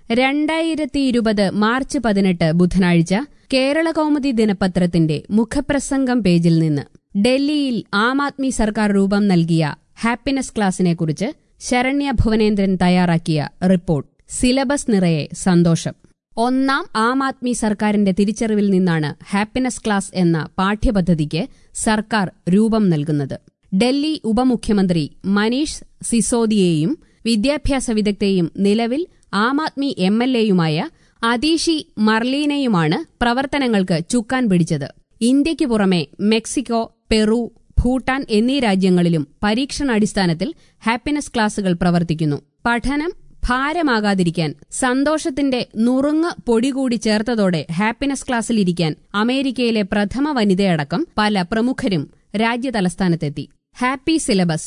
2020 March 18 ബുധനാഴ്ച കേരളകൗമുദി ദിനപത്രത്തിന്റെ മുഖപ്രസംഗം പേജിൽ നിന്ന് ഡൽഹിയിൽ ആം ആദ്മി സർക്കാർ രൂപം നൽകിയ ഹാപ്പിനെസ് ക്ലാസിനെക്കുറിച്ച് ശരണ്യ ഭുവനേന്ദ്രൻ തയ്യാറാക്കിയ റിപ്പോർട്ട്. സിലബസ് നിറയെ സന്തോഷം. ഒന്നാം ആം ആദ്മി സർക്കാരിന്റെ തിരിച്ചറിവിൽ നിന്നാണ് ഹാപ്പിനെസ് ക്ലാസ് എന്ന പാഠ്യപദ്ധതിക്ക് സർക്കാർ രൂപം നൽകുന്നത്. ഡൽഹി ഉപമുഖ്യമന്ത്രി മനീഷ് സിസോദിയെയും വിദ്യാഭ്യാസ വിദഗ്ധയെയും നിലവിൽ ആം ആദ്മി എംഎൽഎയുമായ അതീഷി മർലീനെയുമാണ് പ്രവർത്തനങ്ങൾക്ക് ചുക്കാൻ പിടിച്ചത്. ഇന്ത്യയ്ക്കു പുറമെ മെക്സിക്കോ, പെറു, ഭൂട്ടാൻ എന്നീ രാജ്യങ്ങളിലും പരീക്ഷണാടിസ്ഥാനത്തിൽ ഹാപ്പിനെസ് ക്ലാസുകൾ പ്രവർത്തിക്കുന്നു. പഠനം ഭാരമാകാതിരിക്കാൻ സന്തോഷത്തിന്റെ നുറുങ്ങ് പൊടി കൂടി ചേർത്തതോടെ ഹാപ്പിനെസ് ക്ലാസ്സിലിരിക്കാൻ അമേരിക്കയിലെ പ്രഥമ വനിതയടക്കം പല പ്രമുഖരും രാജ്യതലസ്ഥാനത്തെത്തി. ഹാപ്പി സിലബസ്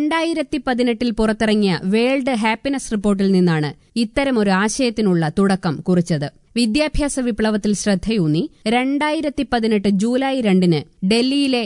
2018 പുറത്തിറങ്ങിയ വേൾഡ് ഹാപ്പിനെസ് റിപ്പോർട്ടിൽ നിന്നാണ് ഇത്തരമൊരു ആശയത്തിനുള്ള തുടക്കം കുറിച്ചത്. വിദ്യാഭ്യാസ വിപ്ലവത്തിൽ ശ്രദ്ധയൂന്നി 2018 ജൂലൈ 2 ഡൽഹിയിലെ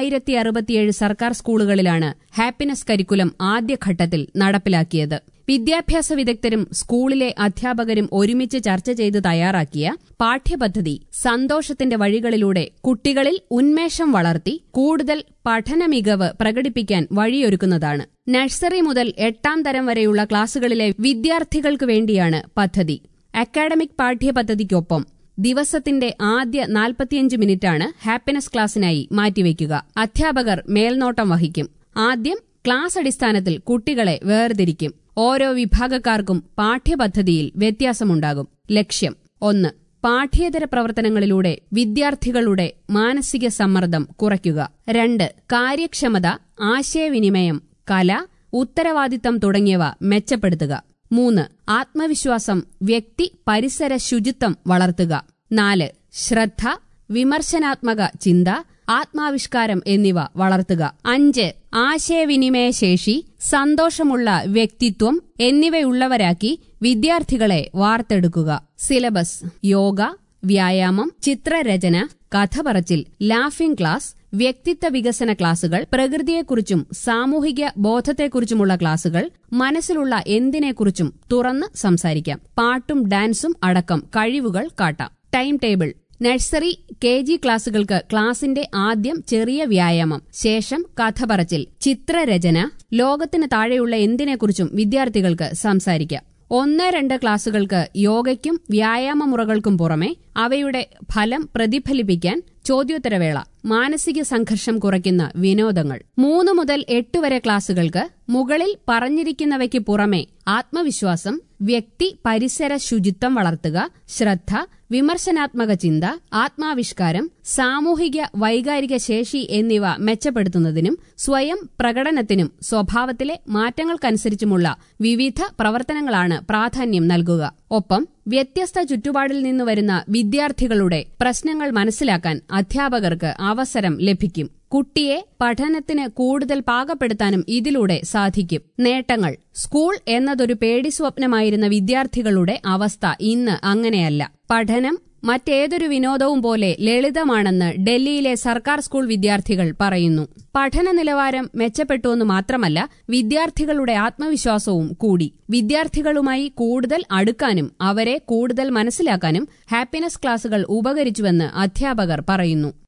1067 സർക്കാർ സ്കൂളുകളിലാണ് ഹാപ്പിനെസ് കരിക്കുലം ആദ്യഘട്ടത്തിൽ നടപ്പിലാക്കിയത്. വിദ്യാഭ്യാസ വിദഗ്ധരും സ്കൂളിലെ അധ്യാപകരും ഒരുമിച്ച് ചർച്ച ചെയ്ത് തയ്യാറാക്കിയ പാഠ്യപദ്ധതി സന്തോഷത്തിന്റെ വഴികളിലൂടെ കുട്ടികളിൽ ഉന്മേഷം വളർത്തി കൂടുതൽ പഠന മികവ് പ്രകടിപ്പിക്കാൻ വഴിയൊരുക്കുന്നതാണ്. നഴ്സറി മുതൽ 8ാം തരം വരെയുള്ള ക്ലാസുകളിലെ വിദ്യാർത്ഥികൾക്കു വേണ്ടിയാണ് പദ്ധതി. അക്കാഡമിക് പാഠ്യപദ്ധതിക്കൊപ്പം ദിവസത്തിന്റെ ആദ്യ 45 മിനിറ്റാണ് ഹാപ്പിനെസ് ക്ലാസിനായി മാറ്റിവെക്കുക. അധ്യാപകർ മേൽനോട്ടം വഹിക്കും. ആദ്യം ക്ലാസ് അടിസ്ഥാനത്തിൽ കുട്ടികളെ വേർതിരിക്കും. ഓരോ വിഭാഗക്കാർക്കും പാഠ്യപദ്ധതിയിൽ വ്യത്യാസമുണ്ടാകും. ലക്ഷ്യം: 1. പാഠ്യേതര പ്രവർത്തനങ്ങളിലൂടെ വിദ്യാർത്ഥികളുടെ മാനസിക സമ്മർദ്ദം കുറയ്ക്കുക. 2. കാര്യക്ഷമത, ആശയവിനിമയം, കല, ഉത്തരവാദിത്തം തുടങ്ങിയവ മെച്ചപ്പെടുത്തുക. 3. ആത്മവിശ്വാസം, വ്യക്തി പരിസര ശുചിത്വം വളർത്തുക. 4. ശ്രദ്ധ, വിമർശനാത്മക ചിന്ത, ആത്മാവിഷ്കാരം എന്നിവ വളർത്തുക. 5. ആശയവിനിമയശേഷി, സന്തോഷമുള്ള വ്യക്തിത്വം എന്നിവയുള്ളവരാക്കി വിദ്യാർത്ഥികളെ വാർത്തെടുക്കുക. സിലബസ്: യോഗ, വ്യായാമം, ചിത്രരചന, കഥ പറച്ചിൽ, ലാഫിംഗ് ക്ലാസ്, വ്യക്തിത്വ വികസന ക്ലാസുകൾ, പ്രകൃതിയെക്കുറിച്ചും സാമൂഹിക ബോധത്തെക്കുറിച്ചുമുള്ള ക്ലാസുകൾ, മനസ്സിലുള്ള എന്തിനെക്കുറിച്ചും തുറന്ന് സംസാരിക്കാം. പാട്ടും ഡാൻസും അടക്കം കഴിവുകൾ കാട്ടാം. ടൈം ടേബിൾ: നഴ്സറി, KG ക്ലാസുകൾക്ക് ക്ലാസിന്റെ ആദ്യം ചെറിയ വ്യായാമം, ശേഷം കഥ പറച്ചിൽ, ചിത്രരചന, ലോകത്തിന് താഴെയുള്ള എന്തിനെക്കുറിച്ചും വിദ്യാർത്ഥികൾക്ക് സംസാരിക്കാം. 1-2 ക്ലാസുകൾക്ക് യോഗയ്ക്കും വ്യായാമമുറകൾക്കും പുറമെ അവയുടെ ഫലം പ്രതിഫലിപ്പിക്കാൻ ചോദ്യോത്തരവേള, മാനസിക സംഘർഷം കുറയ്ക്കുന്ന വിനോദങ്ങൾ. 3 മുതൽ 8 വരെ ക്ലാസുകൾക്ക് മുകളിൽ പറഞ്ഞിരിക്കുന്നവയ്ക്ക് പുറമെ ആത്മവിശ്വാസം, വ്യക്തി പരിസര ശുചിത്വം വളർത്തുക, ശ്രദ്ധ, വിമർശനാത്മക ചിന്ത, ആത്മാവിഷ്കാരം, സാമൂഹിക വൈകാരിക ശേഷി എന്നിവ മെച്ചപ്പെടുത്തുന്നതിനും സ്വയം പ്രകടനത്തിനും സ്വഭാവത്തിലെ മാറ്റങ്ങൾക്കനുസരിച്ചുമുള്ള വിവിധ പ്രവർത്തനങ്ങളാണ് പ്രാധാന്യം നൽകുക. ഒപ്പം വ്യത്യസ്ത ചുറ്റുപാടിൽ നിന്ന് വരുന്ന വിദ്യാർത്ഥികളുടെ പ്രശ്നങ്ങൾ മനസ്സിലാക്കാൻ അധ്യാപകർക്ക് അവസരം ലഭിക്കും. കുട്ടിയെ പഠനത്തിന് കൂടുതൽ പാകപ്പെടുത്താനും ഇതിലൂടെ സാധിക്കും. നേട്ടങ്ങൾ: സ്കൂൾ എന്നതൊരു പേടിസ്വപ്നമായിരുന്ന വിദ്യാർത്ഥികളുടെ അവസ്ഥ ഇന്ന് അങ്ങനെയല്ല. പഠനം മറ്റേതൊരു വിനോദവും പോലെ ലളിതമാണെന്ന് ഡൽഹിയിലെ സർക്കാർ സ്കൂൾ വിദ്യാർത്ഥികൾ പറയുന്നു. പഠന നിലവാരം മെച്ചപ്പെട്ടുവെന്ന് മാത്രമല്ല, വിദ്യാർത്ഥികളുടെ ആത്മവിശ്വാസവും കൂടി. വിദ്യാർത്ഥികളുമായി കൂടുതൽ അടുക്കാനും അവരെ കൂടുതൽ മനസ്സിലാക്കാനും ഹാപ്പിനെസ് ക്ലാസുകൾ ഉപകരിച്ചുവെന്ന് അധ്യാപകർ പറയുന്നു.